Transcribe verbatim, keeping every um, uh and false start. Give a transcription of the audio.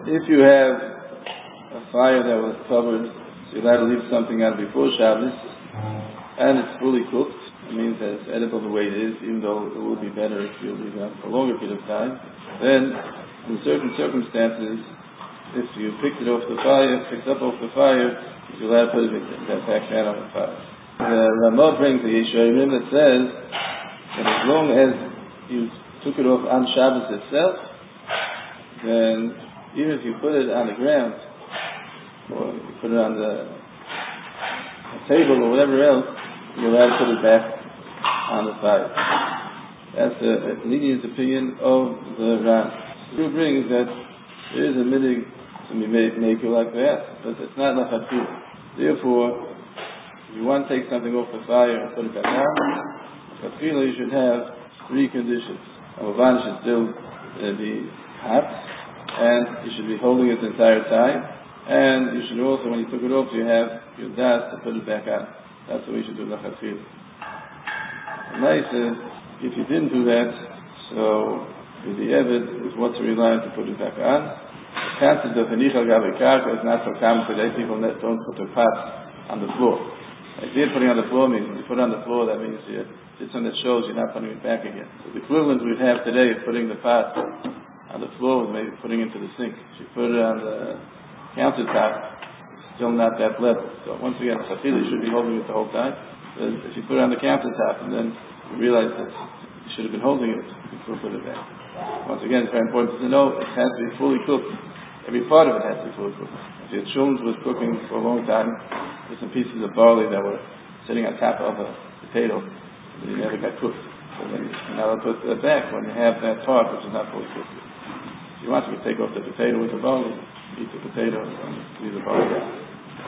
if you have a fire that was covered, so you're allowed to leave something out before Shabbos, and it's fully cooked, it means that it's edible the way it is, even though it would be better if you leave it out for a longer period of time. Then, in certain circumstances, if you picked it off the fire, picked up off the fire, you're allowed to put it that back down on the fire. The Ramah brings the Yeshayim that says that as long as you took it off on Shabbos itself, then even if you put it on the ground, or you put it on the table or whatever else, you're allowed to put it back on the fire. That's a, a lenient opinion of the Ran. Who brings that there is a midig to be made make it like that, but it's not lachatchila. Therefore, if you want to take something off the fire and put it back on, lachatchila you should have three conditions. Number one, it should still uh, be hot, and you should be holding it the entire time, and you should also, when you took it off, you have your das to put it back on. That's what we should do lachatchila. Nice is, if you didn't do that, so the Eved is what's reliant to put it back on. The concept of Hanicha Gabi Karka is not so common today. People don't put their pots on the floor. The idea of putting on the floor means when you put it on the floor, that means you, it's on the shows, you're not putting it back again. So the equivalent we have today is putting the pot on the floor with maybe putting it into the sink. If you put it on the countertop, it's still not that level. So once again, you should be holding it the whole time. But if you put it on the countertop and then you realize that you should have been holding it, you can still put it back. Once again, it's very important to know it has to be fully cooked. Every part of it has to be fully cooked. If your children was cooking for a long time, with some pieces of barley that were sitting on top of a potato, and they never got cooked. So then you're not allowed to put that back when you have that part which is not fully cooked. If you want, you can take off the potato with the barley, eat the potato, and leave the barley.